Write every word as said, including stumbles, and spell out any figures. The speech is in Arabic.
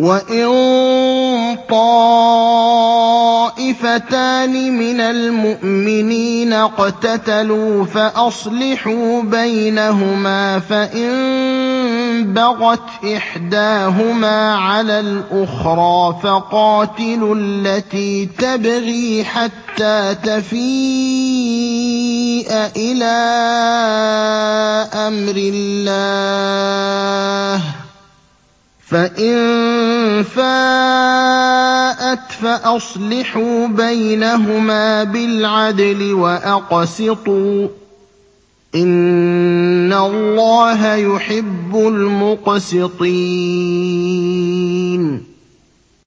وَإِن طَائِفَتَانِ مِنَ الْمُؤْمِنِينَ اقْتَتَلُوا فَأَصْلِحُوا بَيْنَهُمَا ۖ فَإِن بَغَتْ إِحْدَاهُمَا عَلَى الْأُخْرَىٰ فَقَاتِلُوا الَّتِي تَبْغِي حَتَّىٰ تَفِيءَ إِلَىٰ أَمْرِ اللَّهِ ۚ فَإِن فَاءَتْ فَأَصْلِحُوا بَيْنَهُمَا بِالْعَدْلِ وَأَقْسِطُوا ۖ إِنَّ اللَّهَ يُحِبُّ الْمُقْسِطِينَ